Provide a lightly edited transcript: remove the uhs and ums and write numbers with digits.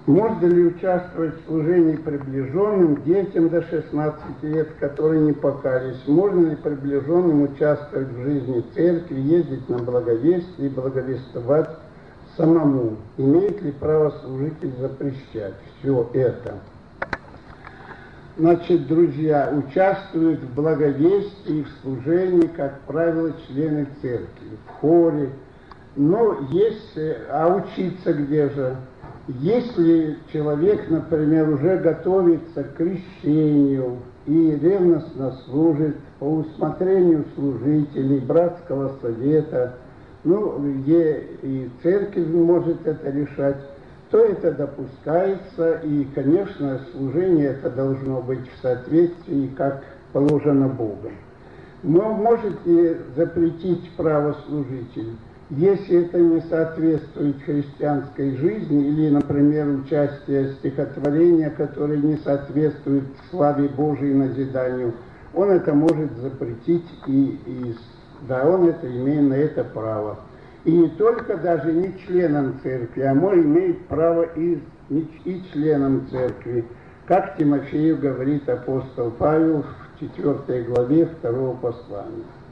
Можно ли участвовать в служении приближенным детям до 16 лет, которые не покались? Можно ли приближенным участвовать в жизни церкви, ездить на благовестие и благовествовать самому? Имеет ли право служитель запрещать все это? Значит, друзья, участвуют в благовестии и в служении, как правило, члены церкви, в хоре. Но учиться где же? Если человек, например, уже готовится к крещению и ревностно служит по усмотрению служителей, братского совета, и церковь может это решать, то это допускается, и, конечно, служение это должно быть в соответствии, как положено Богом. Но можете запретить право служителю, если это не соответствует христианской жизни, или, например, участие стихотворения, которое не соответствует славе Божией назиданию, он это может запретить, он это имеет на это право. И не только даже не членам церкви, а имеет право и членам церкви, как Тимофею говорит апостол Павел в 4 главе 2 послания.